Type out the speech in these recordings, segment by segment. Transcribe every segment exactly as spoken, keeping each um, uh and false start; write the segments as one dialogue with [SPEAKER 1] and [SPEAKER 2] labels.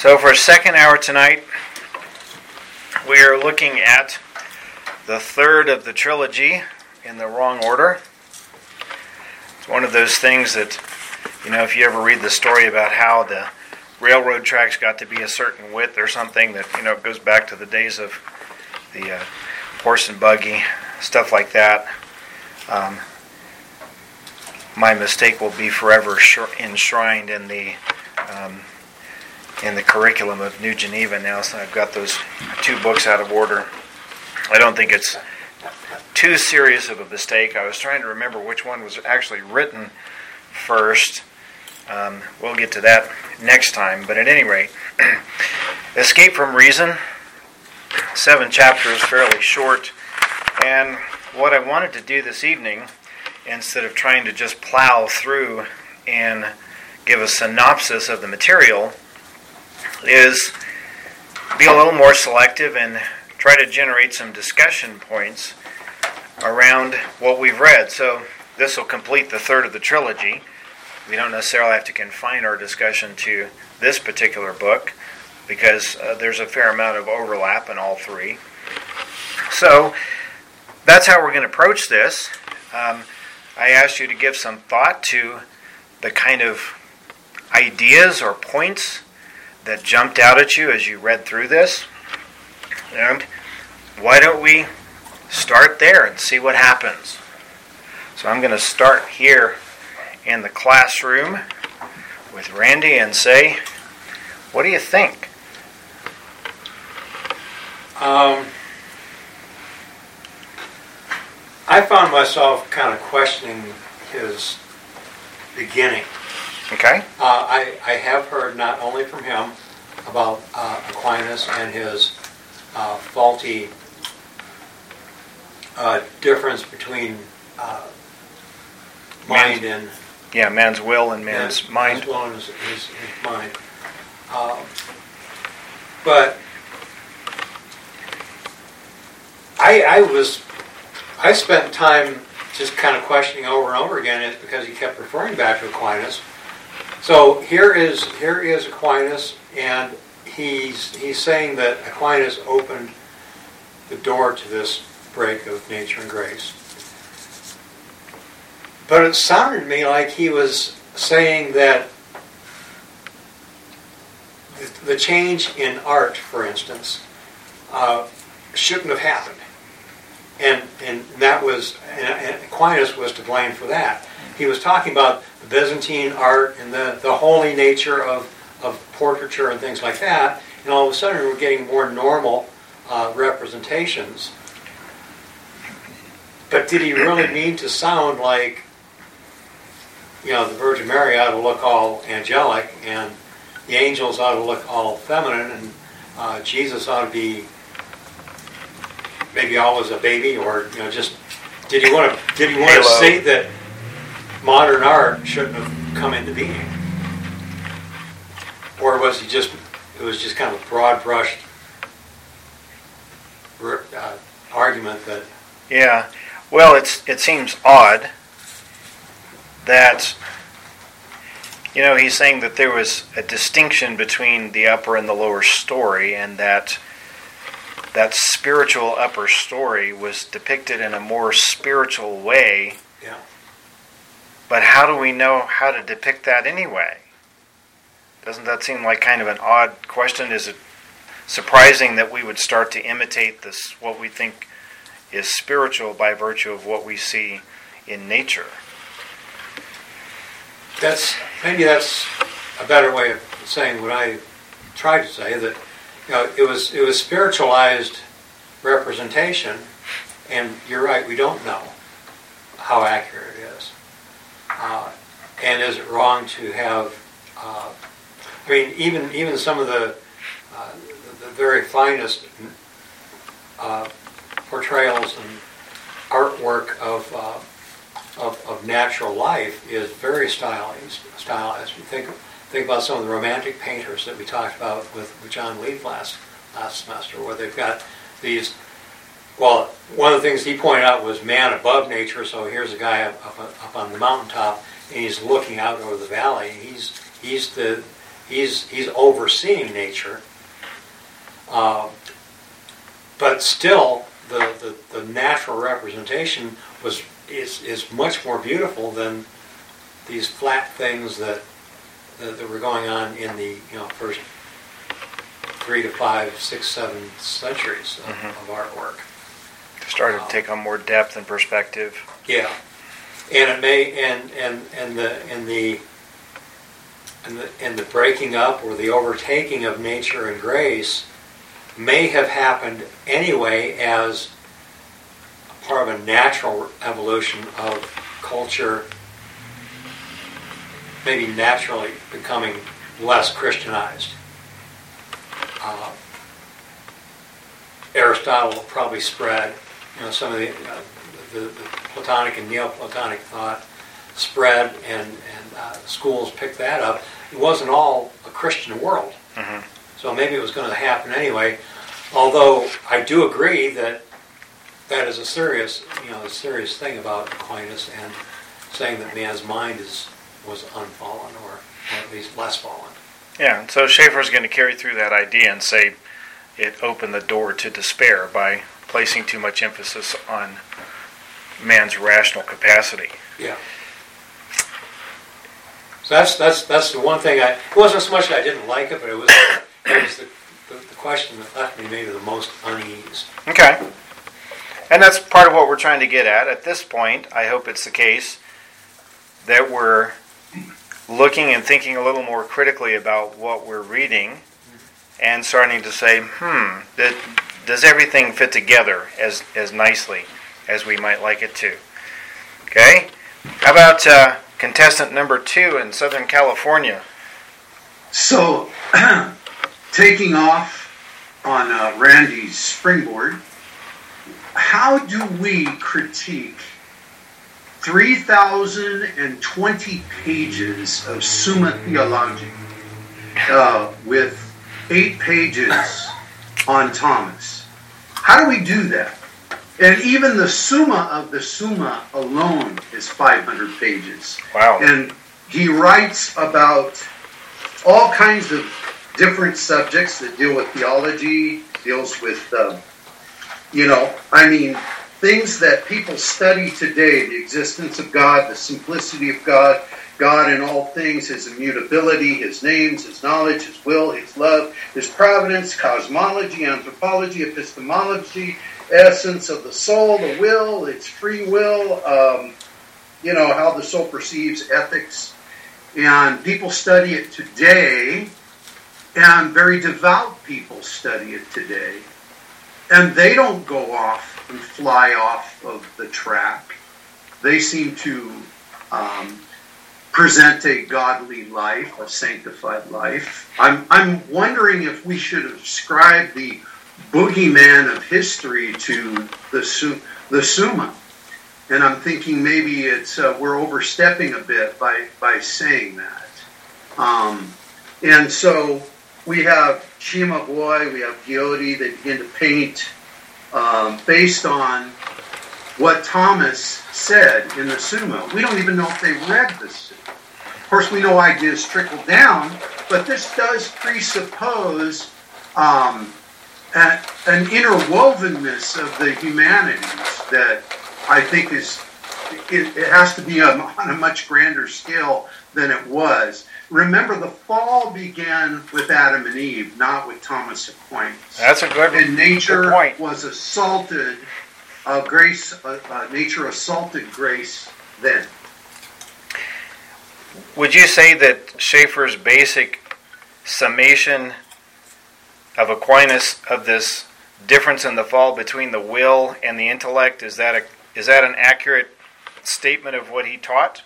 [SPEAKER 1] So for a second hour tonight, we are looking at the third of the trilogy in the wrong order. It's one of those things that, you know, if you ever read the story about how the railroad tracks got to be a certain width or something, that, you know, goes back to the days of the uh, horse and buggy, stuff like that. Um, my mistake will be forever enshrined in the um, in the curriculum of New Geneva now, so I've got those two books out of order. I don't think it's too serious of a mistake. I was trying to remember which one was actually written first. Um, we'll get to that next time, but at any rate, Escape from Reason, seven chapters, fairly short, and what I wanted to do this evening, instead of trying to just plow through and give a synopsis of the material, is be a little more selective and try to generate some discussion points around what we've read. So this will complete the third of the trilogy. We don't necessarily have to confine our discussion to this particular book because uh, there's a fair amount of overlap in all three. So that's how we're going to approach this. Um, I asked you to give some thought to the kind of ideas or points that jumped out at you as you read through this. And why don't we start there and see what happens? So I'm going to start here in the classroom with Randy and say, what do you think?
[SPEAKER 2] Um, I found myself kind of questioning his beginning.
[SPEAKER 1] Okay.
[SPEAKER 2] Uh, I, I have heard not only from him about uh, Aquinas and his uh, faulty uh, difference between uh, mind
[SPEAKER 1] man's,
[SPEAKER 2] and...
[SPEAKER 1] Yeah, man's will and man's, man's mind.
[SPEAKER 2] Man's will and his, his, his mind. Um, but I, I was... I spent time just kind of questioning over and over again is because he kept referring back to Aquinas. So here is here is Aquinas, and he's he's saying that Aquinas opened the door to this break of nature and grace. But it sounded to me like he was saying that the, the change in art, for instance, uh, shouldn't have happened. And and that was and, and Aquinas was to blame for that. He was talking about the Byzantine art and the, the holy nature of, of portraiture and things like that, and all of a sudden we're getting more normal uh, representations. But did he really mean to sound like, you know, the Virgin Mary ought to look all angelic, and the angels ought to look all feminine, and uh, Jesus ought to be maybe always a baby, or you know, just did he want to did he want to say that modern art shouldn't have come into being, or was he just it was just kind of a broad brushed uh, argument that?
[SPEAKER 1] Yeah, well, it's it seems odd that, you know, he's saying that there was a distinction between the upper and the lower story, and that that spiritual upper story was depicted in a more spiritual way.
[SPEAKER 2] Yeah.
[SPEAKER 1] But how do we know how to depict that anyway? Doesn't that seem like kind of an odd question? Is it surprising that we would start to imitate this, what we think is spiritual, by virtue of what we see in nature?
[SPEAKER 2] That's maybe that's a better way of saying what I tried to say, that you know, it was it was spiritualized representation, and you're right, we don't know how accurate it is. Uh, and is it wrong to have? Uh, I mean, even even some of the uh, the, the very finest uh, portrayals and artwork of, uh, of of natural life is very stylized. Stylized. You think think about some of the romantic painters that we talked about with, with John Leaf last last semester, where they've got these. Well, one of the things he pointed out was man above nature. So here's a guy up, up, up on the mountaintop, and he's looking out over the valley. He's he's the he's he's overseeing nature, uh, but still the, the, the natural representation was is is much more beautiful than these flat things that that, that were going on in the you know first three to five, six, seven centuries of,
[SPEAKER 1] mm-hmm.
[SPEAKER 2] of artwork.
[SPEAKER 1] Started to
[SPEAKER 2] um,
[SPEAKER 1] take on more depth and perspective.
[SPEAKER 2] Yeah, and it may and and and the and the and the and the breaking up or the overtaking of nature and grace may have happened anyway as part of a natural evolution of culture, maybe naturally becoming less Christianized. Uh, Aristotle probably spread, you know, some of the, uh, the, the Platonic and Neoplatonic thought spread, and, and uh, schools picked that up. It wasn't all a Christian world.
[SPEAKER 1] Mm-hmm.
[SPEAKER 2] So maybe it was going to happen anyway. Although I do agree that that is a serious, you know, a serious thing about Aquinas and saying that man's mind is was unfallen, or, or at least less fallen.
[SPEAKER 1] Yeah, so Schaeffer's going to carry through that idea and say it opened the door to despair by placing too much emphasis on man's rational capacity.
[SPEAKER 2] Yeah. So that's that's that's the one thing I. It wasn't so much that I didn't like it, but it was it was the, the, the question that left me maybe the most unease.
[SPEAKER 1] Okay. And that's part of what we're trying to get at. At this point, I hope it's the case that we're looking and thinking a little more critically about what we're reading and starting to say, hmm, that, does everything fit together as, as nicely as we might like it to? Okay? How about uh, contestant number two in Southern California?
[SPEAKER 3] So, taking off on uh, Randy's springboard, how do we critique three thousand twenty pages of Summa Theologica uh, with eight pages on Thomas? How do we do that? And even the Summa of the Summa alone is five hundred pages.
[SPEAKER 1] Wow.
[SPEAKER 3] And he writes about all kinds of different subjects that deal with theology, deals with, uh, you know, I mean, things that people study today, the existence of God, the simplicity of God, God in all things, His immutability, His names, His knowledge, His will, His love, His providence, cosmology, anthropology, epistemology, essence of the soul, the will, its free will, um, you know, how the soul perceives ethics. And people study it today, and very devout people study it today. And they don't go off and fly off of the track. They seem to um, present a godly life, a sanctified life. I'm I'm wondering if we should ascribe the boogeyman of history to the the Summa. And I'm thinking maybe it's uh, we're overstepping a bit by by saying that. Um, and so we have Cimabue, we have Ghioti. They begin to paint um, based on what Thomas said in the Summa. We don't even know if they read the Summa. Of course, we know ideas trickle down, but this does presuppose um, an, an interwovenness of the humanities that I think is it, it has to be a, on a much grander scale than it was. Remember, the fall began with Adam and Eve, not with Thomas Aquinas.
[SPEAKER 1] That's a good,
[SPEAKER 3] and nature
[SPEAKER 1] good point.
[SPEAKER 3] was assaulted, uh, grace. Uh, uh, nature assaulted grace then.
[SPEAKER 1] Would you say that Schaeffer's basic summation of Aquinas of this difference in the fall between the will and the intellect, is that a, is that an accurate statement of what he taught?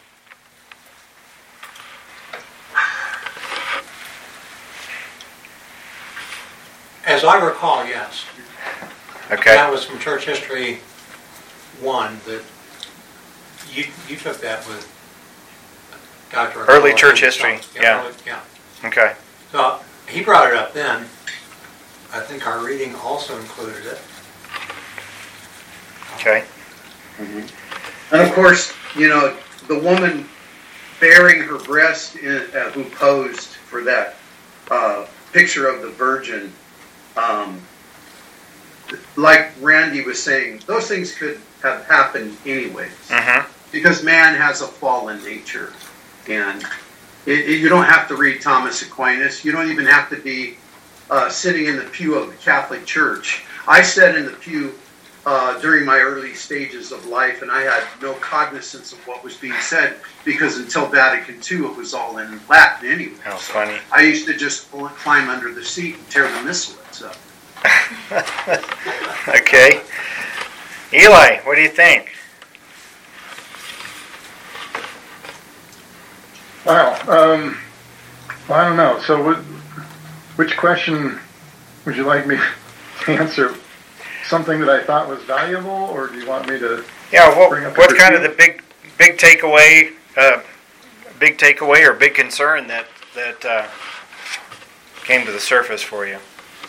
[SPEAKER 2] As I recall, yes.
[SPEAKER 1] Okay.
[SPEAKER 2] That was from Church History one. That you you took that with Doctor
[SPEAKER 1] Early church history. Yeah.
[SPEAKER 2] Yeah. Early, yeah.
[SPEAKER 1] Okay.
[SPEAKER 2] So he brought it up then. I think our reading also included it.
[SPEAKER 1] Okay.
[SPEAKER 3] Mm-hmm. And of course, you know, the woman baring her breast, in, uh, who posed for that uh, picture of the Virgin, um, like Randy was saying, those things could have happened anyways.
[SPEAKER 1] Mm-hmm.
[SPEAKER 3] Because man has a fallen nature. And it, it, you don't have to read Thomas Aquinas. You don't even have to be uh, sitting in the pew of the Catholic Church. I sat in the pew uh, during my early stages of life, and I had no cognizance of what was being said, because until Vatican Two, it was all in Latin anyway.
[SPEAKER 1] How funny.
[SPEAKER 3] I used to just climb under the seat and tear the missalettes up.
[SPEAKER 1] Okay. Eli, what do you think?
[SPEAKER 4] Wow. Um, well, I don't know. So, what, which question would you like me to answer? Something that I thought was valuable, or do you want me to?
[SPEAKER 1] Yeah. What,
[SPEAKER 4] bring up
[SPEAKER 1] what's
[SPEAKER 4] a
[SPEAKER 1] kind of
[SPEAKER 4] critique?
[SPEAKER 1] the big, big takeaway, uh, big takeaway or big concern that that uh, came to the surface for you?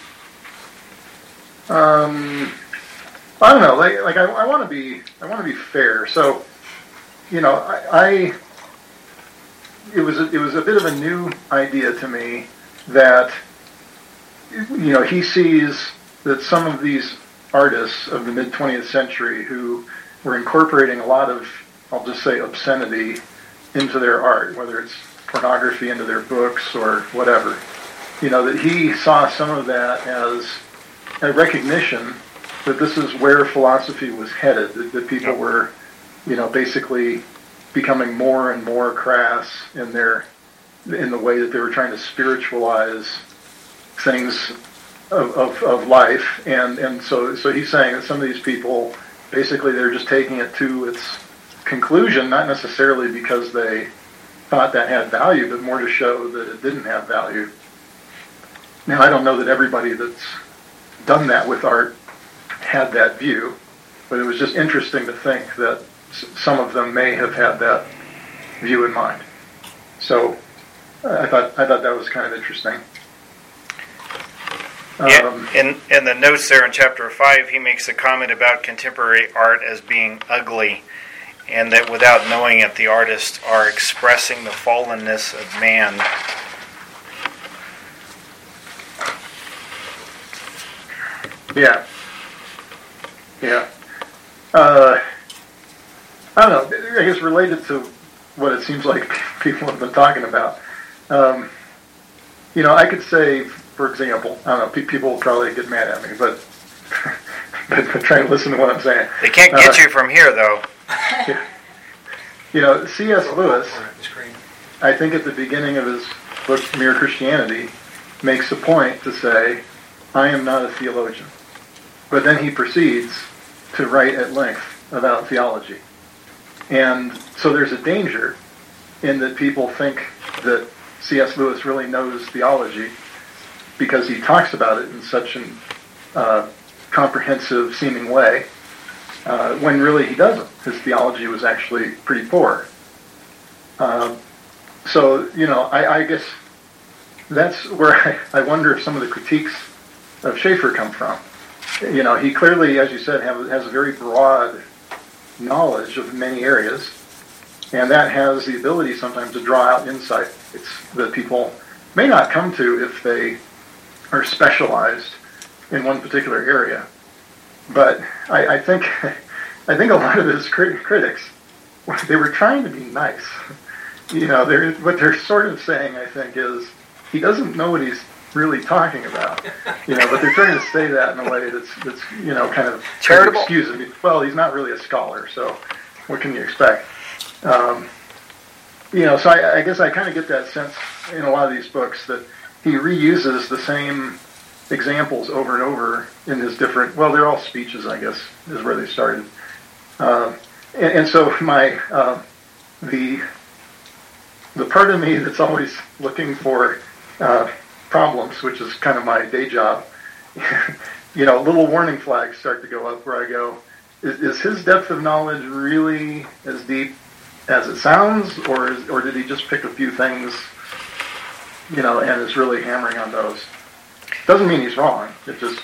[SPEAKER 4] Um, I don't know. Like, like I, I want to be, I want to be fair. So, you know, I, I it was, a, it was a bit of a new idea to me that, you know, he sees that some of these artists of the mid twentieth century who were incorporating a lot of, I'll just say, obscenity into their art, whether it's pornography into their books or whatever, you know, that he saw some of that as a recognition that this is where philosophy was headed, that, that people were, you know, basically becoming more and more crass in their, in the way that they were trying to spiritualize things of, of, of life. And, and so, so he's saying that some of these people, basically they're just taking it to its conclusion, not necessarily because they thought that had value, but more to show that it didn't have value. Now, I don't know that everybody that's done that with art had that view, but it was just interesting to think that s- some of them may have had that view in mind. So I thought I thought that was kind of interesting.
[SPEAKER 1] Yeah,
[SPEAKER 4] Um,
[SPEAKER 1] in in the notes there in chapter five, he makes a comment about contemporary art as being ugly, and that without knowing it, the artists are expressing the fallenness of man.
[SPEAKER 4] Yeah. Yeah. Uh, I don't know. I guess related to what it seems like people have been talking about. Um, you know, I could say, for example, I don't know, pe- people will probably get mad at me, but, but try and listen to what I'm saying.
[SPEAKER 1] They can't get
[SPEAKER 4] Uh,
[SPEAKER 1] you from here, though.
[SPEAKER 4] You know, C S. Lewis,
[SPEAKER 2] On the screen.
[SPEAKER 4] I think at the beginning of his book, Mere Christianity, makes a point to say, I am not a theologian. But then he proceeds to write at length about theology. And so there's a danger in that people think that C S. Lewis really knows theology because he talks about it in such an uh, comprehensive seeming way, uh, when really he doesn't. His theology was actually pretty poor. Um, so, you know, I, I guess that's where I, I wonder if some of the critiques of Schaeffer come from. You know, he clearly, as you said, have, has a very broad knowledge of many areas, and that has the ability sometimes to draw out insights that people may not come to if they are specialized in one particular area. But I, I think, I think a lot of his crit- critics, they were trying to be nice. You know, they're, what they're sort of saying, I think, is he doesn't know what he's really talking about. You know, but they're trying to say that in a way that's, that's you know, kind of
[SPEAKER 1] Charitable.
[SPEAKER 4] Excuse me. Well, he's not really a scholar, so what can you expect? Um, you know, so I, I guess I kind of get that sense in a lot of these books that he reuses the same examples over and over in his different, well, they're all speeches, I guess, is where they started. Um, and, and so my, uh, the, the part of me that's always looking for uh, problems, which is kind of my day job, you know, little warning flags start to go up where I go, is, is his depth of knowledge really as deep as it sounds, or is, or did he just pick a few things, you know, and is really hammering on those? Doesn't mean he's wrong. It just...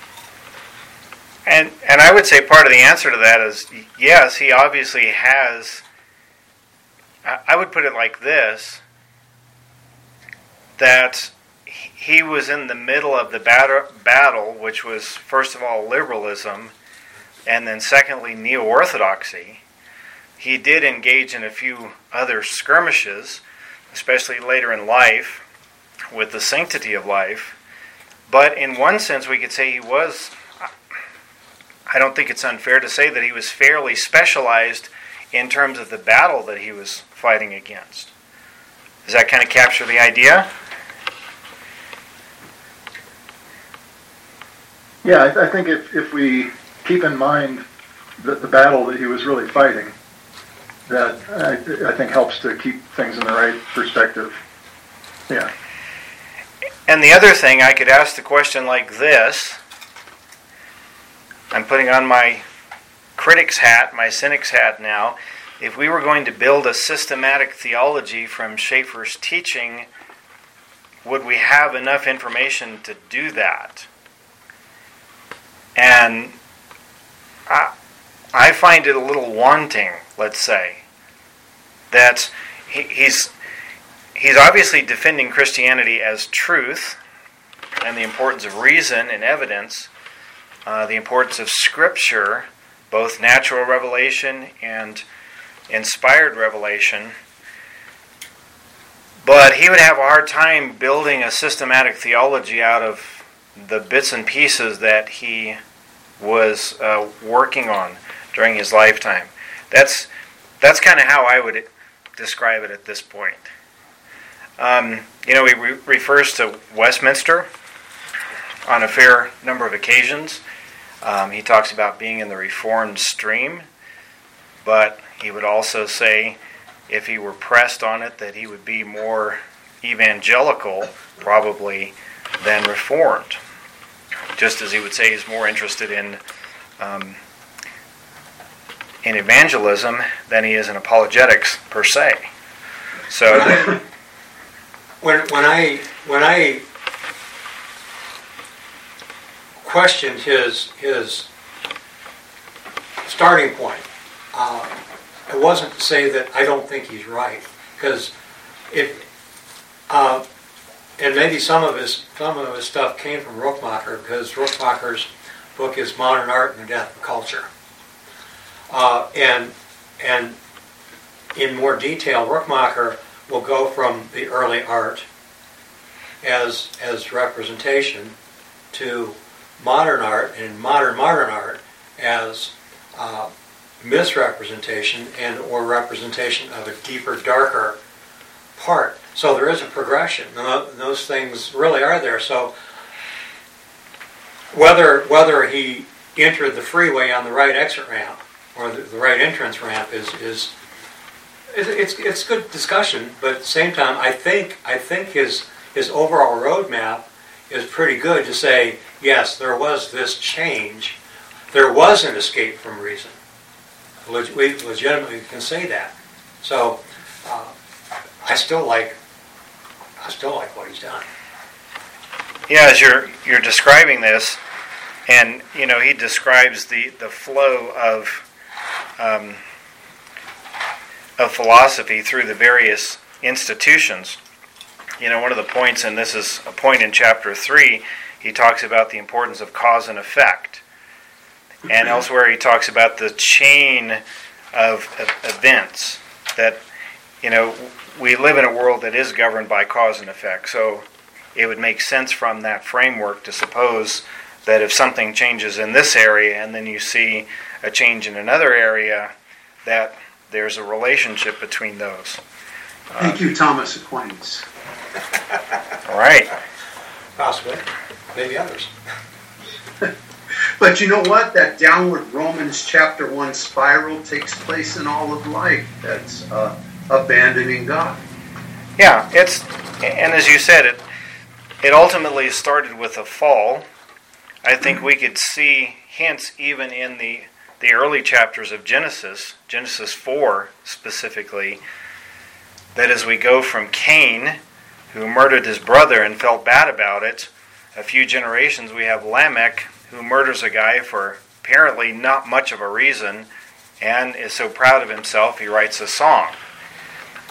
[SPEAKER 1] And and I would say part of the answer to that is yes, he obviously has I would put it like this, that he was in the middle of the battle, which was, first of all, liberalism, and then secondly, neo-orthodoxy. He did engage in a few other skirmishes, especially later in life, with the sanctity of life. But in one sense, we could say he was, I don't think it's unfair to say that he was fairly specialized in terms of the battle that he was fighting against. Does that kind of capture the idea?
[SPEAKER 4] Yeah, I, I think if, if we keep in mind that the battle that he was really fighting, that I, I think helps to keep things in the right perspective. Yeah.
[SPEAKER 1] And the other thing, I could ask the question like this. I'm putting on my critic's hat, my cynic's hat now. If we were going to build a systematic theology from Schaeffer's teaching, would we have enough information to do that? And I, I find it a little wanting, let's say. That he, he's he's obviously defending Christianity as truth and the importance of reason and evidence, uh, the importance of Scripture, both natural revelation and inspired revelation. But he would have a hard time building a systematic theology out of the bits and pieces that he was uh, working on during his lifetime. That's that's kind of how I would describe it at this point. Um, you know, he re- refers to Westminster on a fair number of occasions. Um, he talks about being in the Reformed stream, but he would also say, if he were pressed on it, that he would be more evangelical, probably, than Reformed. Just as he would say he's more interested in um, in evangelism than he is in apologetics per se. So,
[SPEAKER 2] when when I when I questioned his his starting point, uh, it wasn't to say that I don't think he's right, because if uh, and maybe some of his some of his stuff came from Rookmaaker, because Rookmaaker's book is Modern Art and the Death of Culture. Uh, and and in more detail, Rookmaaker will go from the early art as as representation to modern art, and modern modern art as uh, misrepresentation and or representation of a deeper, darker part. So there is a progression. And those things really are there. So whether whether he entered the freeway on the right exit ramp or the, the right entrance ramp is is it's it's good discussion, but at the same time, I think I think his his overall roadmap is pretty good to say, yes, there was this change, there was an escape from reason. Leg- we legitimately can say that. So uh, I still like I still like what he's done.
[SPEAKER 1] Yeah, as you're you're describing this, and you know he describes the the flow of. Um, of philosophy through the various institutions. You know, one of the points, and this is a point in chapter three, he talks about the importance of cause and effect. And elsewhere he talks about the chain of, of events, that, you know, we live in a world that is governed by cause and effect. So it would make sense from that framework to suppose that if something changes in this area and then you see a change in another area, that there's a relationship between those.
[SPEAKER 3] Thank you, Thomas Aquinas.
[SPEAKER 1] All right.
[SPEAKER 2] Possibly. Maybe others.
[SPEAKER 3] But you know what? That downward Romans chapter one spiral takes place in all of life. That's uh, abandoning God.
[SPEAKER 1] Yeah, it's, and as you said, it it ultimately started with a fall. I think we could see hints even in the the early chapters of Genesis, Genesis four specifically, that as we go from Cain, who murdered his brother and felt bad about it, a few generations we have Lamech, who murders a guy for apparently not much of a reason and is so proud of himself he writes a song.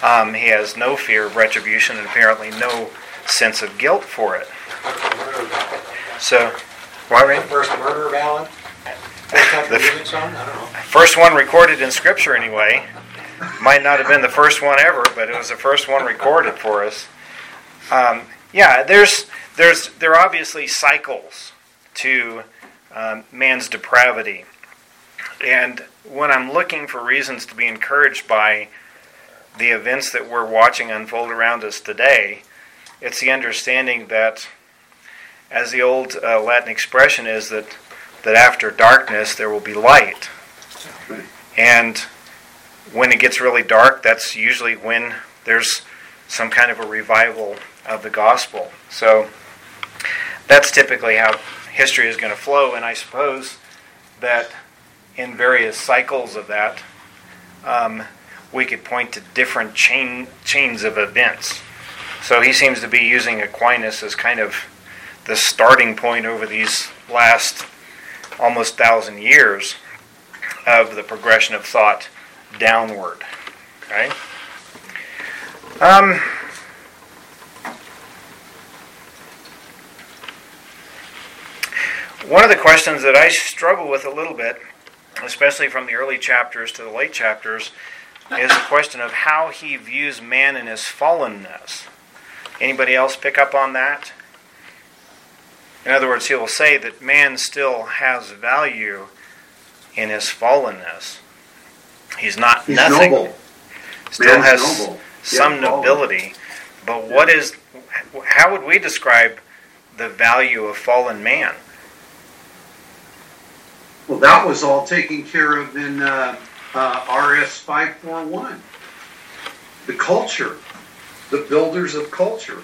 [SPEAKER 1] Um, he has no fear of retribution and apparently no sense of guilt for it. So, why, Ray?
[SPEAKER 2] The first murder ballad? That the music song? I don't know.
[SPEAKER 1] First one recorded in Scripture, anyway. Might not have been the first one ever, but it was the first one recorded for us. Um, yeah, there's there's there are obviously cycles to um, man's depravity, and when I'm looking for reasons to be encouraged by the events that we're watching unfold around us today, it's the understanding that, as the old uh, Latin expression is, that that after darkness there will be light. And when it gets really dark, that's usually when there's some kind of a revival of the gospel. So that's typically how history is going to flow, and I suppose that in various cycles of that, um, we could point to different chain chains of events. So he seems to be using Aquinas as kind of the starting point over these last almost thousand years of the progression of thought downward. Okay? Um, one of the questions that I struggle with a little bit, especially from the early chapters to the late chapters, is the question of how he views man in his fallenness. Anybody else pick up on that? In other words, he will say that man still has value in his fallenness. He's not
[SPEAKER 3] He's
[SPEAKER 1] nothing.
[SPEAKER 3] noble.
[SPEAKER 1] Still
[SPEAKER 3] Man's
[SPEAKER 1] has
[SPEAKER 3] noble.
[SPEAKER 1] some
[SPEAKER 3] Yeah, fallen.
[SPEAKER 1] nobility. But what is? How would we describe the value of fallen man?
[SPEAKER 3] Well, that was all taken care of in uh, uh, R S five forty-one. The culture, the builders of culture.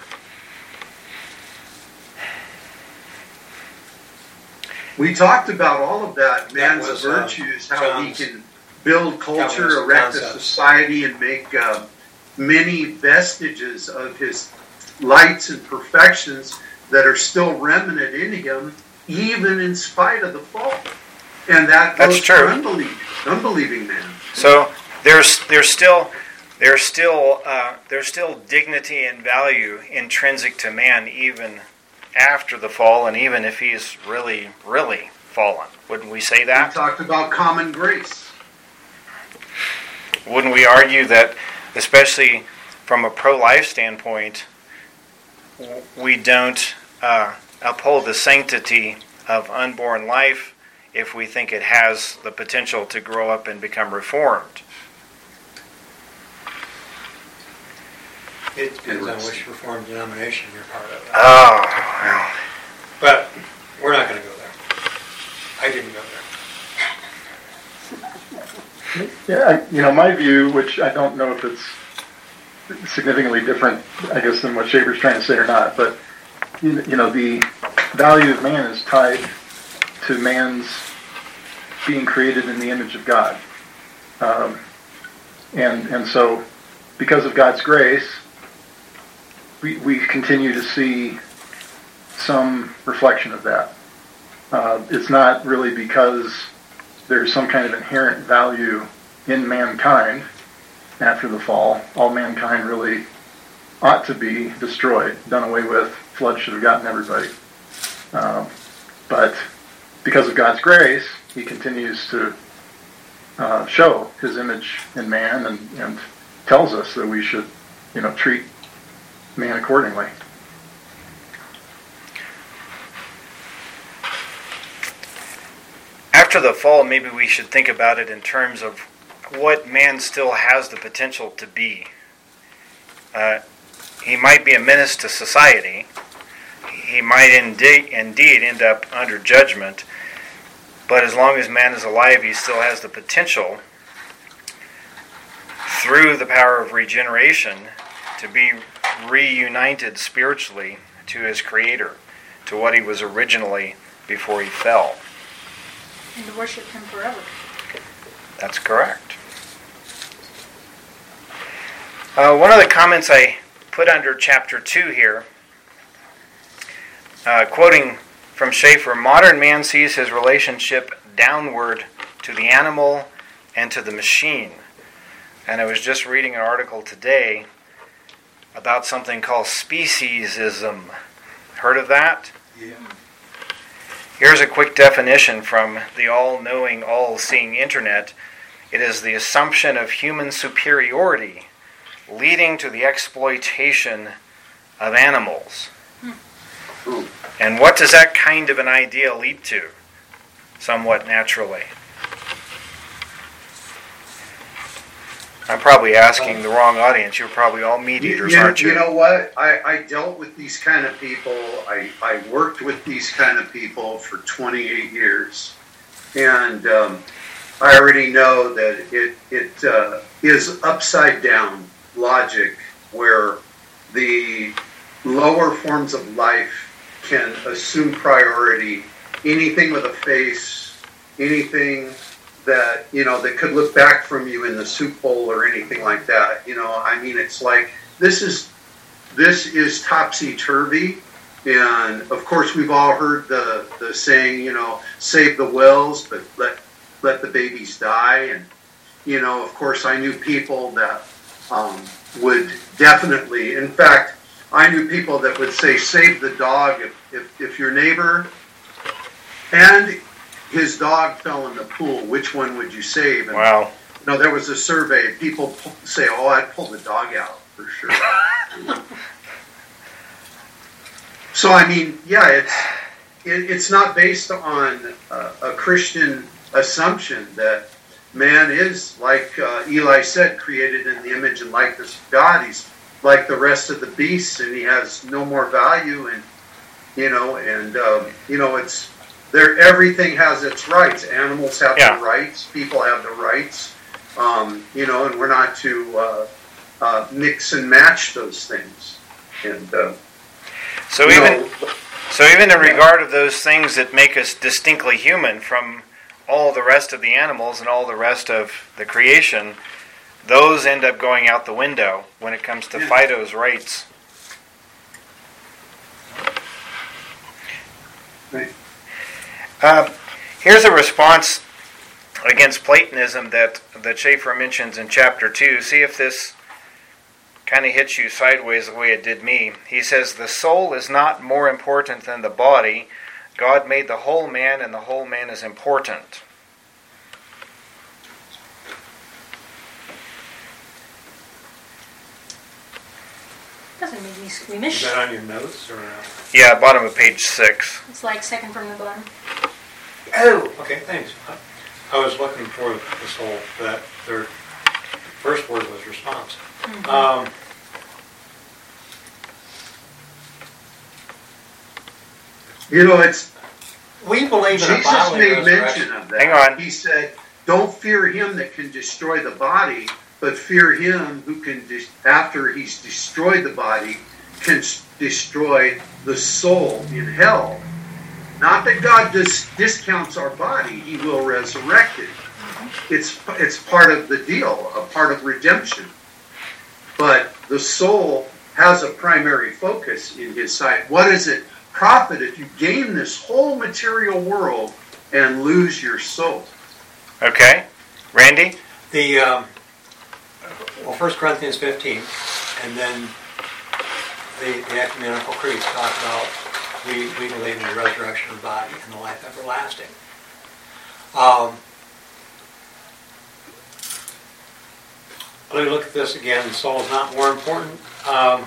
[SPEAKER 3] We talked about all of that, man's
[SPEAKER 2] That was, uh,
[SPEAKER 3] virtues, how he
[SPEAKER 2] John's-
[SPEAKER 3] can build culture,
[SPEAKER 2] Calvinist
[SPEAKER 3] erect a
[SPEAKER 2] concepts.
[SPEAKER 3] society, and make uh, many vestiges of his lights and perfections that are still remnant in him, even in spite of the fall. And that
[SPEAKER 1] That's
[SPEAKER 3] goes
[SPEAKER 1] true.
[SPEAKER 3] for unbelieving, unbelieving man.
[SPEAKER 1] So there's there's still there's still uh, there's still dignity and value intrinsic to man even after the fall, and even if he's really really fallen. Wouldn't we say
[SPEAKER 3] We
[SPEAKER 1] that?
[SPEAKER 3] talked about common grace.
[SPEAKER 1] Wouldn't we argue that, especially from a pro-life standpoint, w- we don't uh, uphold the sanctity of unborn life if we think it has the potential to grow up and become reformed?
[SPEAKER 2] It depends on which Reformed denomination you're part of.
[SPEAKER 1] Oh, well.
[SPEAKER 2] But we're not going to go there. I didn't go there.
[SPEAKER 4] Yeah, I- you know, my view, which I don't know if it's significantly different, I guess, than what Shaver's trying to say or not, but, you you know, the value of man is tied to man's being created in the image of God. Um, and, and so, because of God's grace, we, we continue to see some reflection of that. Uh, it's not really because there's some kind of inherent value in mankind after the fall. All mankind really ought to be destroyed, done away with. Flood should have gotten everybody. Um, but because of God's grace, he continues to uh, show his image in man and, and tells us that we should, you know, treat man accordingly.
[SPEAKER 1] After the fall, maybe we should think about it in terms of what man still has the potential to be. Uh, he might be a menace to society. He might indeed, indeed end up under judgment. But as long as man is alive, he still has the potential, through the power of regeneration, to be reunited spiritually to his Creator, to what he was originally before he fell.
[SPEAKER 5] And to worship him forever.
[SPEAKER 1] That's correct. Uh, one of the comments I put under chapter two here, uh, quoting from Schaeffer, modern man sees his relationship downward to the animal and to the machine. And I was just reading an article today about something called speciesism. Heard of that?
[SPEAKER 2] Yeah.
[SPEAKER 1] Here's a quick definition from the all-knowing, all-seeing internet. It is the assumption of human superiority leading to the exploitation of animals.
[SPEAKER 3] Ooh.
[SPEAKER 1] And what does that kind of an idea lead to? Somewhat naturally. I'm probably asking the wrong audience. You're probably all meat
[SPEAKER 3] You,
[SPEAKER 1] eaters,
[SPEAKER 3] you-
[SPEAKER 1] aren't you?
[SPEAKER 3] you know what? I, I dealt with these kind of people. I, I worked with these kind of people for twenty-eight years. And um, I already know that it, it uh, is upside down logic where the lower forms of life can assume priority. Anything with a face, anything that, you know, that could look back from you in the soup bowl or anything like that. You know, I mean, it's like, this is, this is topsy-turvy. And of course, we've all heard the, the saying, you know, save the whales, but let, let the babies die. And, you know, of course, I knew people that um, would definitely, in fact, I knew people that would say, save the dog if, if, if your neighbor and his dog fell in the pool, which one would you save? And,
[SPEAKER 1] Wow.
[SPEAKER 3] you know, there was a survey. People pu- say, oh, I'd pull the dog out for sure. So, I mean, yeah, it's it, it's not based on uh, a Christian assumption that man is, like uh, Eli said, created in the image and likeness of God. He's like the rest of the beasts, and he has no more value. And, you know, and, um, you know, it's, there, everything has its rights. Animals have
[SPEAKER 1] Yeah.
[SPEAKER 3] the rights. People have the rights. Um, you know, and we're not to uh, uh, mix and match those things. And uh,
[SPEAKER 1] So
[SPEAKER 3] you
[SPEAKER 1] even
[SPEAKER 3] know,
[SPEAKER 1] so, even in regard of those things that make us distinctly human from all the rest of the animals and all the rest of the creation, those end up going out the window when it comes to
[SPEAKER 3] Yeah.
[SPEAKER 1] Fido's rights.
[SPEAKER 3] Right.
[SPEAKER 1] Uh, here's a response against Platonism that, that Schaeffer mentions in chapter two. See if this kind of hits you sideways the way it did me. He says, the soul is not more important than the body. God made the whole man, and the whole man is important.
[SPEAKER 5] Doesn't make me
[SPEAKER 2] Is
[SPEAKER 5] squeamish.
[SPEAKER 2] that on your notes or no?
[SPEAKER 1] Yeah, bottom of page six.
[SPEAKER 5] It's like second from the bottom.
[SPEAKER 2] Oh, okay, thanks. I was looking for this whole, that their first word was response. Um,
[SPEAKER 3] you know, it's
[SPEAKER 2] we believe in a
[SPEAKER 3] Jesus
[SPEAKER 2] bodily
[SPEAKER 3] made
[SPEAKER 2] resurrection.
[SPEAKER 3] mention of that.
[SPEAKER 1] Hang on.
[SPEAKER 3] He said, don't fear him that can destroy the body, but fear him who can, dis- after he's destroyed the body, can s- destroy the soul in hell. Not that God dis- discounts our body, he will resurrect it. It's, it's part of the deal, a part of redemption. But the soul has a primary focus in his sight. What does it profit if you gain this whole material world and lose your soul?
[SPEAKER 1] Okay? Randy?
[SPEAKER 2] The, um, well, First Corinthians fifteen, and then the, the ecumenical creeds talk about we, we believe in the resurrection of the body and the life everlasting. Um, let me look at this again. The soul is not more important. Um,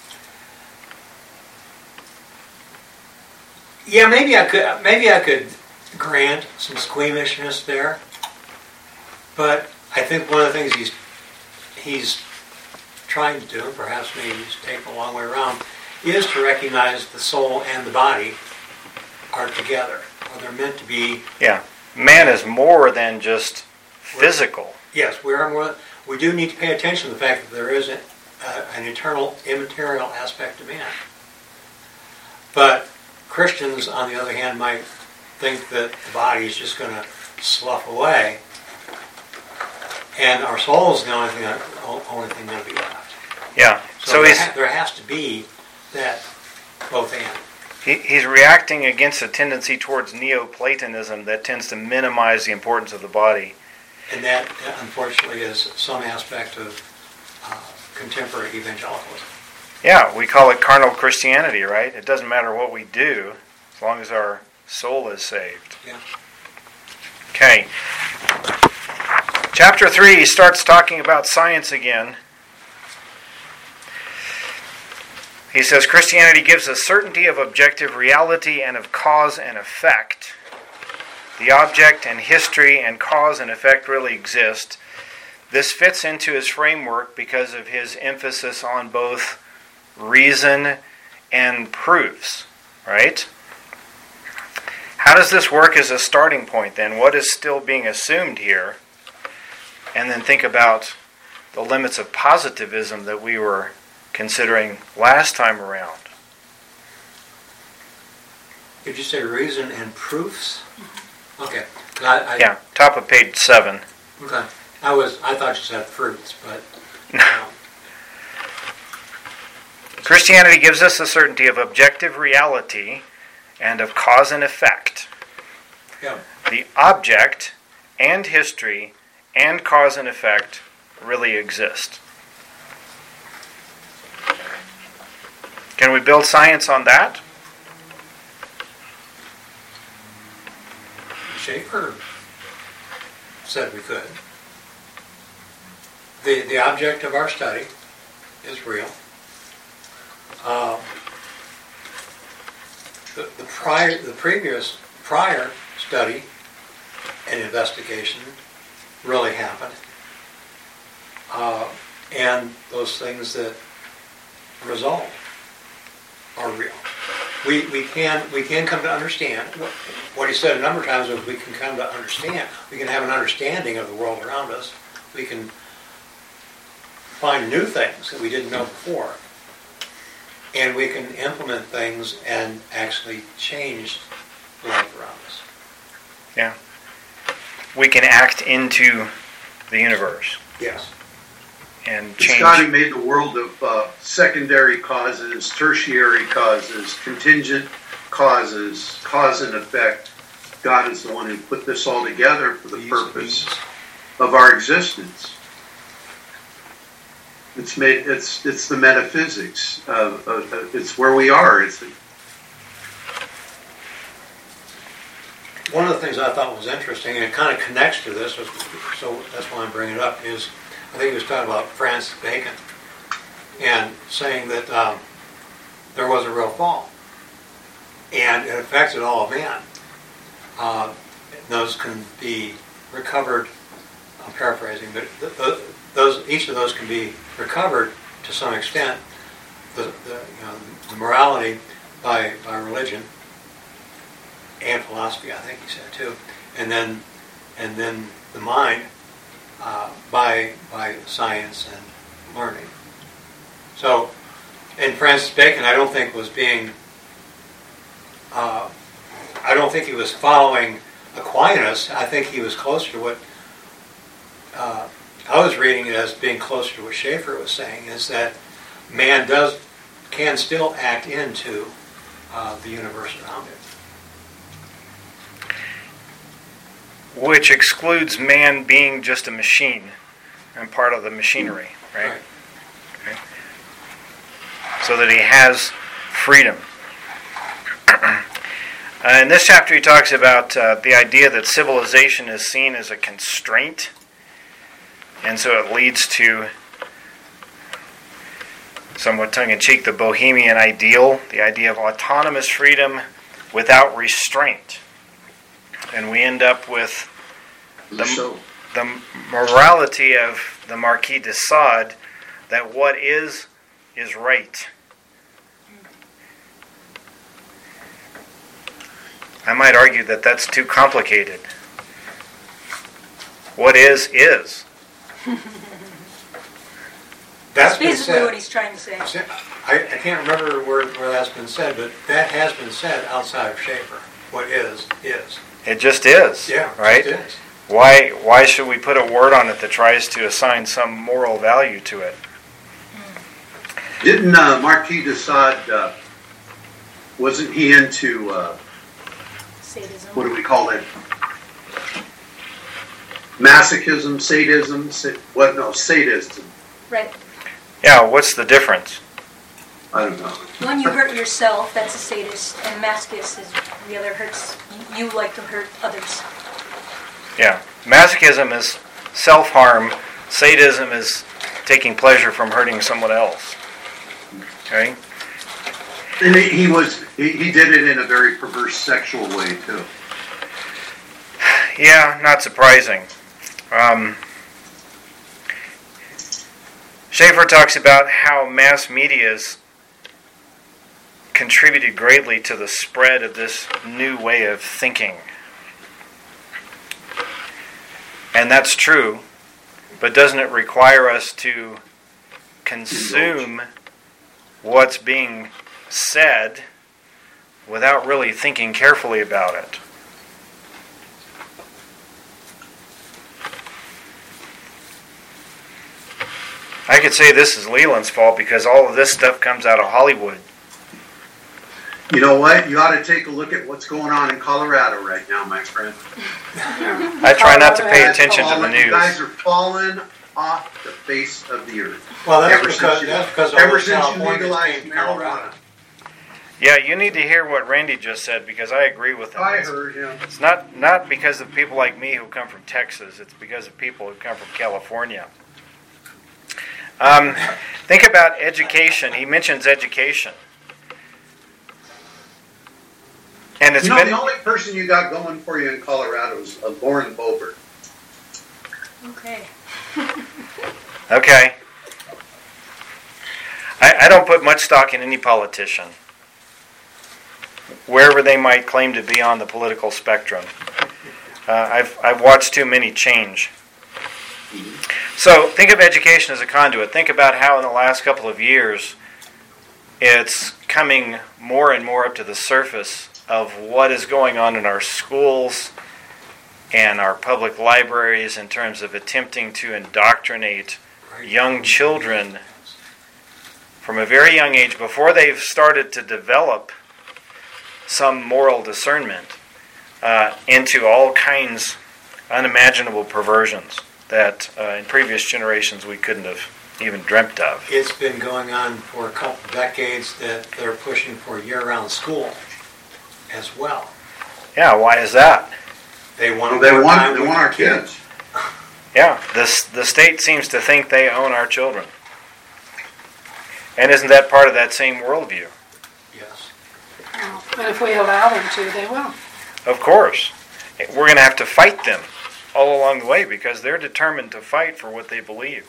[SPEAKER 2] yeah, maybe I could. Maybe I could grant some squeamishness there, but I think one of the things he's he's trying to do, and perhaps maybe he's taking a long way around, is to recognize the soul and the body are together, or they're meant to be.
[SPEAKER 1] Yeah. Man is more than just physical.
[SPEAKER 2] Yes, we are more. We do need to pay attention to the fact that there is a, uh, an eternal, immaterial aspect to man. But Christians, on the other hand, might think that the body is just going to slough away, and our soul is the only thing, only thing going to be left.
[SPEAKER 1] Yeah.
[SPEAKER 2] So,
[SPEAKER 1] So
[SPEAKER 2] there,
[SPEAKER 1] he's
[SPEAKER 2] ha- there has to be that both and.
[SPEAKER 1] he, he's reacting against a tendency towards Neoplatonism that tends to minimize the importance of the body.
[SPEAKER 2] and that, unfortunately, is some aspect of uh, contemporary evangelicalism.
[SPEAKER 1] Yeah, we call it carnal Christianity, right? It doesn't matter what we do as long as our soul is saved.
[SPEAKER 2] Yeah.
[SPEAKER 1] Okay. Chapter three starts talking about science again. He says, Christianity gives a certainty of objective reality and of cause and effect. The object and history and cause and effect really exist. This fits into his framework because of his emphasis on both reason and proofs, right? How does this work as a starting point then? What is still being assumed here? And then think about the limits of positivism that we were considering last time around.
[SPEAKER 2] Did you say reason and proofs? Okay. I, I,
[SPEAKER 1] Yeah, top of page seven.
[SPEAKER 2] Okay. I was. I thought you said fruits, but. No.
[SPEAKER 1] Christianity gives us the certainty of objective reality and of cause and effect.
[SPEAKER 2] Yeah.
[SPEAKER 1] The object and history and cause and effect really exist. Can we build science on that?
[SPEAKER 2] Schaeffer said we could. The the object of our study is real. Uh, the, the prior the previous prior study and investigation really happened, uh, and those things that result are real. We we can we can come to understand what, what he said a number of times was we can come to understand. We can have an understanding of the world around us. We can find new things that we didn't know before, and we can implement things and actually change life around us.
[SPEAKER 1] Yeah. We can act into the universe
[SPEAKER 2] Yes.
[SPEAKER 1] and change.
[SPEAKER 3] Scotty made the world of uh, secondary causes, tertiary causes, contingent causes, cause and effect. God is the one who put this all together for the
[SPEAKER 2] These
[SPEAKER 3] purpose
[SPEAKER 2] means-
[SPEAKER 3] of our existence. It's made. It's it's the metaphysics. Of, of, of, it's where we are. It's
[SPEAKER 2] One of the things I thought was interesting, and it kind of connects to this, so that's why I'm bringing it up, is I think he was talking about Francis Bacon and saying that um, there was a real fall, and it affected all of man. Uh, those can be recovered. I'm paraphrasing, but th- th- those each of those can be recovered to some extent. The, the, you know, the morality by by religion and philosophy, I think he said too, and then and then the mind uh, by by science and learning. So, and Francis Bacon, I don't think was being. Uh, I don't think he was following Aquinas. I think he was closer to what uh, I was reading it as being closer to what Schaeffer was saying. Is that man does can still act into uh, the universe around it.
[SPEAKER 1] Which excludes man being just a machine and part of the machinery, right?
[SPEAKER 2] Right.
[SPEAKER 1] Okay. So that he has freedom. Uh, in this chapter, he talks about uh, the idea that civilization is seen as a constraint, and so it leads to, somewhat tongue-in-cheek, the bohemian ideal, the idea of autonomous freedom without restraint. And we end up with the,
[SPEAKER 3] so.
[SPEAKER 1] the morality of the Marquis de Sade, that what is, is right. I might argue that that's too complicated. What is, is.
[SPEAKER 2] That's been
[SPEAKER 5] Basically
[SPEAKER 2] said.
[SPEAKER 5] what he's trying to say.
[SPEAKER 2] I, I can't remember where, where that's been said, but that has been said outside of Schaeffer. What is, is.
[SPEAKER 1] It just is.
[SPEAKER 2] Yeah,
[SPEAKER 1] right?
[SPEAKER 2] it is.
[SPEAKER 1] Why why should we put a word on it that tries to assign some moral value to it?
[SPEAKER 3] Didn't uh, Marquis de Sade, uh, wasn't he into, uh,
[SPEAKER 5] Sadism.
[SPEAKER 3] what do we call it? masochism, sadism, sa- what? No, sadism.
[SPEAKER 5] Right.
[SPEAKER 1] Yeah, what's the difference?
[SPEAKER 3] I don't know.
[SPEAKER 5] When you hurt yourself, that's a sadist, and masochist is the other hurts. You like to hurt others.
[SPEAKER 1] Yeah, masochism is self-harm. Sadism is taking pleasure from hurting someone else. Okay?
[SPEAKER 3] And he, he was he, he did it in a very perverse sexual way too.
[SPEAKER 1] Yeah, not surprising. Um, Schaeffer talks about how mass media's contributed greatly to the spread of this new way of thinking. And that's true, but doesn't it require us to consume what's being said without really thinking carefully about it? I could say this is Leland's fault because all of this stuff comes out of Hollywood.
[SPEAKER 3] You know what? You ought to take a look at what's going on in Colorado right now, my friend.
[SPEAKER 1] I try not to pay attention to the
[SPEAKER 3] You guys
[SPEAKER 1] news.
[SPEAKER 3] are falling off the face of the earth.
[SPEAKER 2] Well, that's
[SPEAKER 3] Ever
[SPEAKER 2] because,
[SPEAKER 3] since you-
[SPEAKER 2] that's because all
[SPEAKER 3] Ever
[SPEAKER 2] those
[SPEAKER 3] since you
[SPEAKER 2] Californians
[SPEAKER 3] legalized
[SPEAKER 2] came to Colorado.
[SPEAKER 3] marijuana,
[SPEAKER 1] Yeah, you need to hear what Randy just said because I agree with him.
[SPEAKER 3] I heard him.
[SPEAKER 1] It's not, not because of people like me who come from Texas. It's because of people who come from California. Um, think about education. He mentions education. And it's
[SPEAKER 3] You know,
[SPEAKER 1] been...
[SPEAKER 3] the only person you got going for you in Colorado is uh, Lauren Boebert.
[SPEAKER 5] Okay.
[SPEAKER 1] Okay. I, I don't put much stock in any politician, wherever they might claim to be on the political spectrum. Uh, I've, I've watched too many change. So think of education as a conduit. Think about how in the last couple of years it's coming more and more up to the surface of what is going on in our schools and our public libraries in terms of attempting to indoctrinate young children from a very young age before they've started to develop some moral discernment uh, into all kinds unimaginable perversions that uh, in previous generations we couldn't have even dreamt of.
[SPEAKER 2] It's been going on for a couple of decades that they're pushing for year-round school as well.
[SPEAKER 1] Yeah, why is that?
[SPEAKER 2] They want
[SPEAKER 3] They
[SPEAKER 2] more
[SPEAKER 3] want
[SPEAKER 2] time
[SPEAKER 3] they
[SPEAKER 2] with
[SPEAKER 3] want our
[SPEAKER 2] the
[SPEAKER 3] kids.
[SPEAKER 1] Yeah, this, the state seems to think they own our children. And isn't that part of that same worldview?
[SPEAKER 2] Yes.
[SPEAKER 6] Well, and if we allow them to, they will.
[SPEAKER 1] Of course. We're going to have to fight them all along the way because they're determined to fight for what they believe.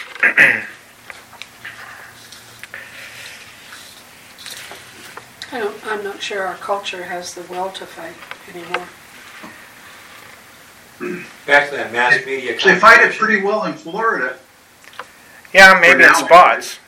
[SPEAKER 6] I don't, I'm not sure our culture has the will to fight anymore.
[SPEAKER 2] Back to that mass media.
[SPEAKER 3] They fight it
[SPEAKER 2] conversation.
[SPEAKER 3] pretty well in Florida.
[SPEAKER 1] Yeah, maybe in
[SPEAKER 3] now,
[SPEAKER 1] spots.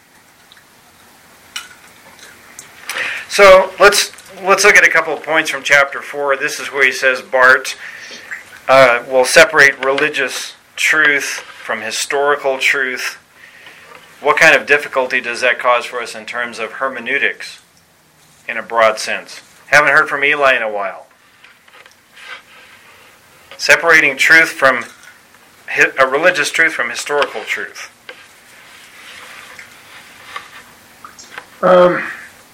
[SPEAKER 1] So let's let's look at a couple of points from chapter four. This is where he says Bart uh, will separate religious truth from historical truth. What kind of difficulty does that cause for us in terms of hermeneutics in a broad sense? Haven't heard from Eli in a while. Separating truth from a religious truth from historical truth.
[SPEAKER 4] Um,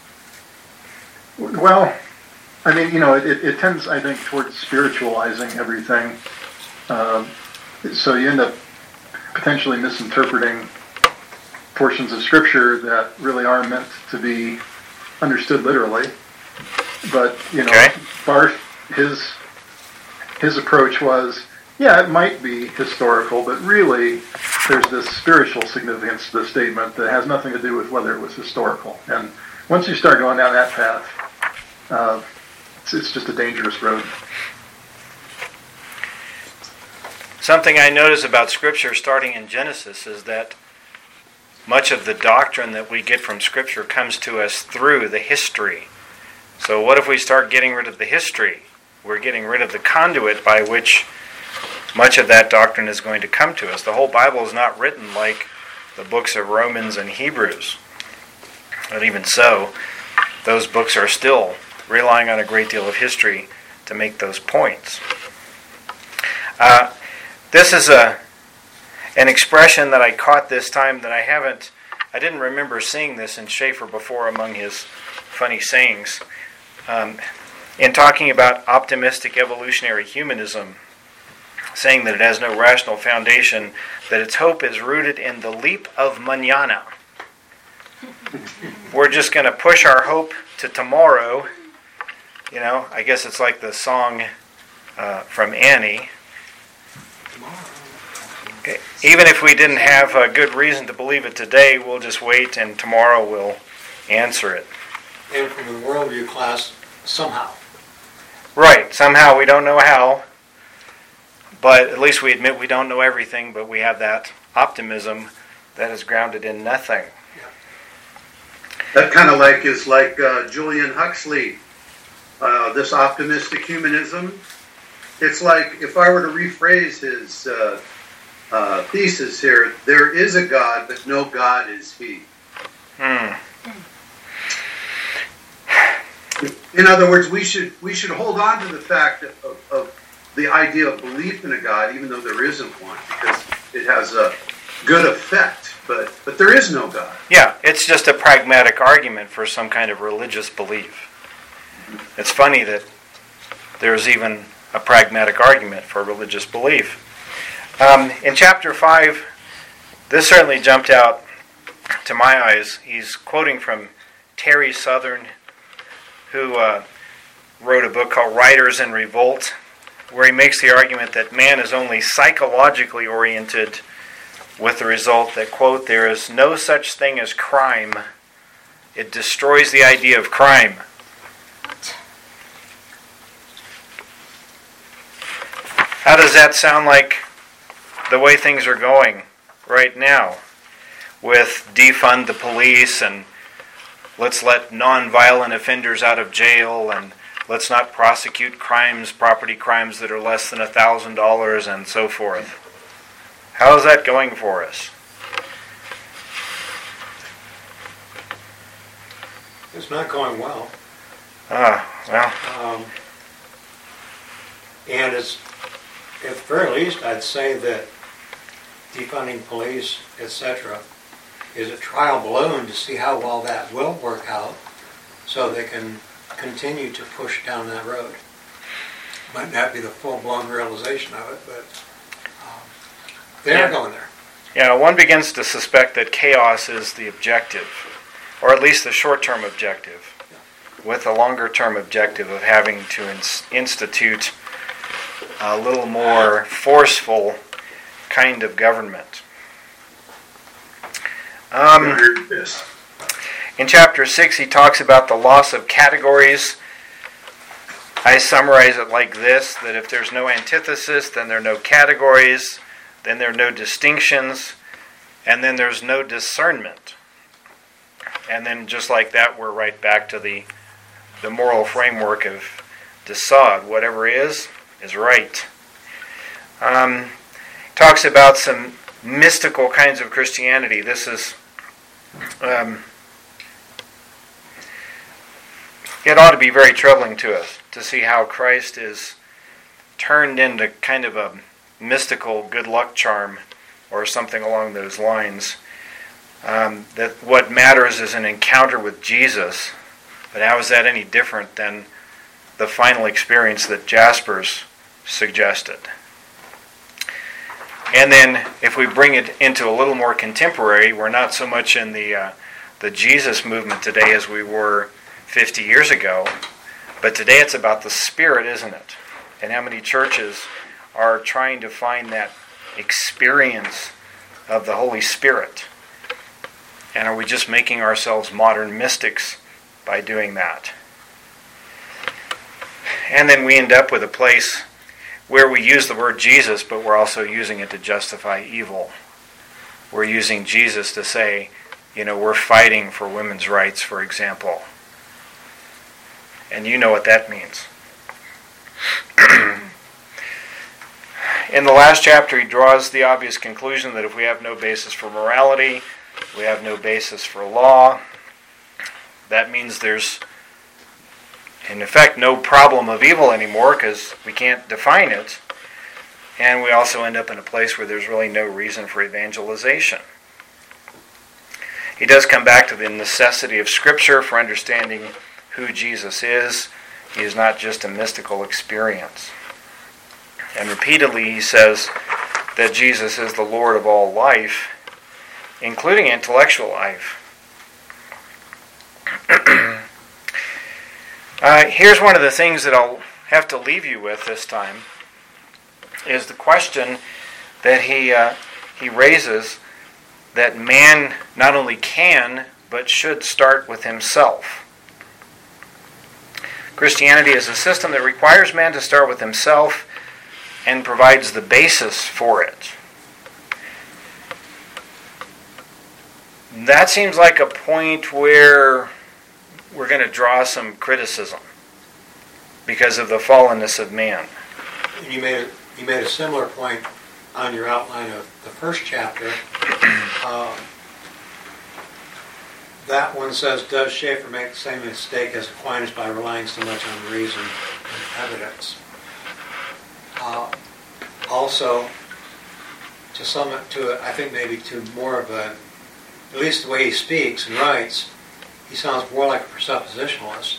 [SPEAKER 4] well, I mean, you know, it, it tends, I think, towards spiritualizing everything. Um, so you end up potentially misinterpreting portions of Scripture that really are meant to be understood literally. But, you know,
[SPEAKER 1] Okay.
[SPEAKER 4] Barth, his, his approach was, yeah, it might be historical, but really there's this spiritual significance to the statement that has nothing to do with whether it was historical. And once you start going down that path, uh, it's, it's just a dangerous road.
[SPEAKER 1] Something I notice about Scripture starting in Genesis is that much of the doctrine that we get from Scripture comes to us through the history. So what if we start getting rid of the history? We're getting rid of the conduit by which much of that doctrine is going to come to us. The whole Bible is not written like the books of Romans and Hebrews. But even so, those books are still relying on a great deal of history to make those points. Uh, this is a an expression that I caught this time that I haven't, I didn't remember seeing this in Schaeffer before among his funny sayings. Um, in talking about optimistic evolutionary humanism, saying that it has no rational foundation, that its hope is rooted in the leap of mañana. We're just going to push our hope to tomorrow. You know, I guess it's like the song uh, from Annie. Okay. Even if we didn't have a good reason to believe it today, we'll just wait and tomorrow we'll answer it.
[SPEAKER 2] And from the worldview class, somehow.
[SPEAKER 1] Right. Somehow, we don't know how, but at least we admit we don't know everything, but we have that optimism that is grounded in nothing.
[SPEAKER 3] That kind of like is like uh, Julian Huxley, uh, this optimistic humanism. It's like, if I were to rephrase his uh, uh, thesis here, there is a God, but no God is he.
[SPEAKER 1] Hmm.
[SPEAKER 3] In other words, we should we should hold on to the fact of, of the idea of belief in a God, even though there isn't one, because it has a good effect. But but there is no God.
[SPEAKER 1] Yeah, it's just a pragmatic argument for some kind of religious belief. It's funny that there's even a pragmatic argument for religious belief. Um, in chapter five, this certainly jumped out to my eyes. He's quoting from Terry Southern, who uh, wrote a book called Writers in Revolt, where he makes the argument that man is only psychologically oriented, with the result that, quote, there is no such thing as crime. It destroys the idea of crime. How does that sound like the way things are going right now, with defund the police and let's let non-violent offenders out of jail and let's not prosecute crimes, property crimes that are less than one thousand dollars and so forth? How is that going for us?
[SPEAKER 2] It's not going well.
[SPEAKER 1] Ah, well.
[SPEAKER 2] Um, and it's, at the very least, I'd say that defunding police, et cetera, is a trial balloon to see how well that will work out, so they can continue to push down that road. Might not be the full-blown realization of it, but um, they're
[SPEAKER 1] Yeah.
[SPEAKER 2] going there.
[SPEAKER 1] Yeah, one begins to suspect that chaos is the objective, or at least the short-term objective, with the longer-term objective of having to ins- institute a little more forceful kind of government. Um,
[SPEAKER 3] This.
[SPEAKER 1] in chapter six, he talks about the loss of categories. I summarize it like this, that if there's no antithesis, then there are no categories, then there are no distinctions, and then there's no discernment. And then just like that, we're right back to the, the moral framework of de Sade. Whatever is, is right. Um, talks about some mystical kinds of Christianity. This is, um, it ought to be very troubling to us to see how Christ is turned into kind of a mystical good luck charm or something along those lines. Um, that what matters is an encounter with Jesus. But how is that any different than the final experience that Jaspers suggested? And then, if we bring it into a little more contemporary, we're not so much in the uh, the Jesus movement today as we were fifty years ago, but today it's about the Spirit, isn't it? And how many churches are trying to find that experience of the Holy Spirit? And are we just making ourselves modern mystics by doing that? And then we end up with a place where we use the word Jesus, but we're also using it to justify evil. We're using Jesus to say, you know, we're fighting for women's rights, for example. And you know what that means. In the last chapter, he draws the obvious conclusion that if we have no basis for morality, we have no basis for law. That means there's, in effect, no problem of evil anymore because we can't define it. And we also end up in a place where there's really no reason for evangelization. He does come back to the necessity of Scripture for understanding who Jesus is. He is not just a mystical experience. And repeatedly he says that Jesus is the Lord of all life, including intellectual life. uh, here's one of the things that I'll have to leave you with this time, is the question that he uh, he raises, that man not only can, but should start with himself. Christianity is a system that requires man to start with himself and provides the basis for it. That seems like a point where we're going to draw some criticism because of the fallenness of man.
[SPEAKER 2] You made a, you made a similar point on your outline of the first chapter. Um, that one says, does Schaeffer make the same mistake as Aquinas by relying so much on reason and evidence? Uh, also, to some, to I think maybe to more of a, at least the way he speaks and writes, he sounds more like a presuppositionalist.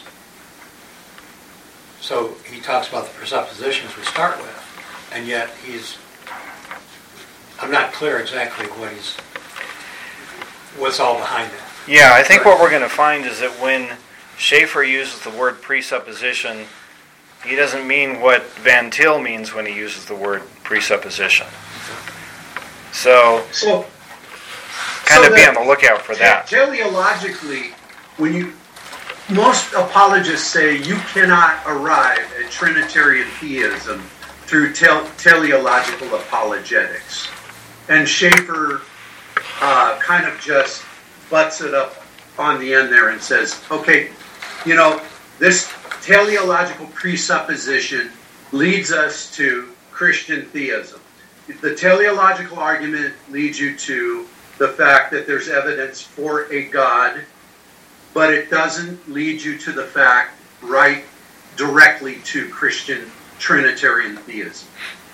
[SPEAKER 2] So he talks about the presuppositions we start with, and yet he's, I'm not clear exactly what he's, what's all behind it.
[SPEAKER 1] Yeah, I think what we're going to find is that when Schaeffer uses the word presupposition, he doesn't mean what Van Til means when he uses the word presupposition. So,
[SPEAKER 3] So,
[SPEAKER 1] kind
[SPEAKER 3] so
[SPEAKER 1] of be
[SPEAKER 3] that
[SPEAKER 1] on the lookout for that.
[SPEAKER 3] teleologically, when you most apologists say you cannot arrive at Trinitarian theism through tel- teleological apologetics, and Schaeffer uh, kind of just butts it up on the end there and says, okay, you know, this teleological presupposition leads us to Christian theism. The teleological argument leads you to the fact that there's evidence for a God, but it doesn't lead you to the fact right directly to Christian Trinitarian theism.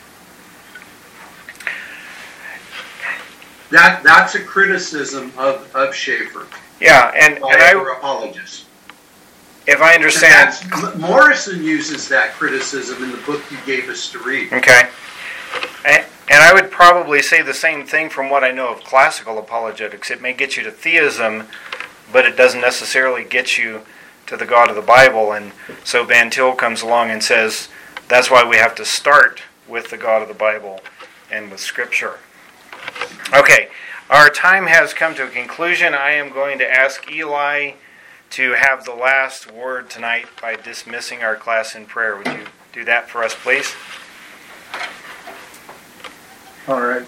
[SPEAKER 3] That that's a criticism of, of Schaeffer.
[SPEAKER 1] Yeah, and,
[SPEAKER 3] by
[SPEAKER 1] and I,
[SPEAKER 3] other apologists.
[SPEAKER 1] if I
[SPEAKER 3] And
[SPEAKER 1] understand...
[SPEAKER 3] that's, Morrison uses that criticism in the book you gave us to read.
[SPEAKER 1] Okay. And, and I would probably say the same thing from what I know of classical apologetics. It may get you to theism, but it doesn't necessarily get you to the God of the Bible. And so Van Til comes along and says, that's why we have to start with the God of the Bible and with Scripture. Okay, our time has come to a conclusion. I am going to ask Eli to have the last word tonight by dismissing our class in prayer. Would you do that for us, please?
[SPEAKER 4] All right.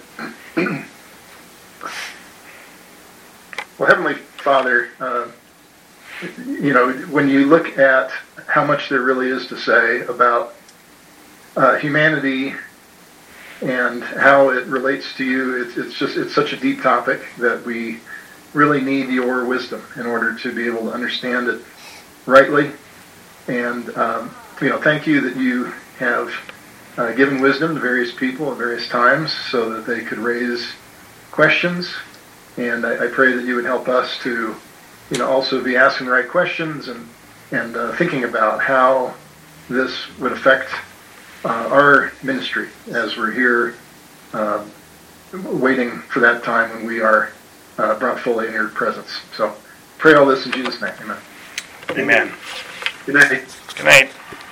[SPEAKER 4] Well, Heavenly Father, uh, you know, when you look at how much there really is to say about uh, humanity and how it relates to you, it's, it's just, it's such a deep topic that we really need your wisdom in order to be able to understand it rightly. And, um, you know, thank you that you have uh, given wisdom to various people at various times so that they could raise questions. And I, I pray that you would help us to, you know, also be asking the right questions and, and uh, thinking about how this would affect uh, our ministry as we're here uh, waiting for that time when we are uh, brought fully in your presence. So pray all this in Jesus' name. Amen.
[SPEAKER 1] Amen.
[SPEAKER 3] Good night.
[SPEAKER 1] Good night.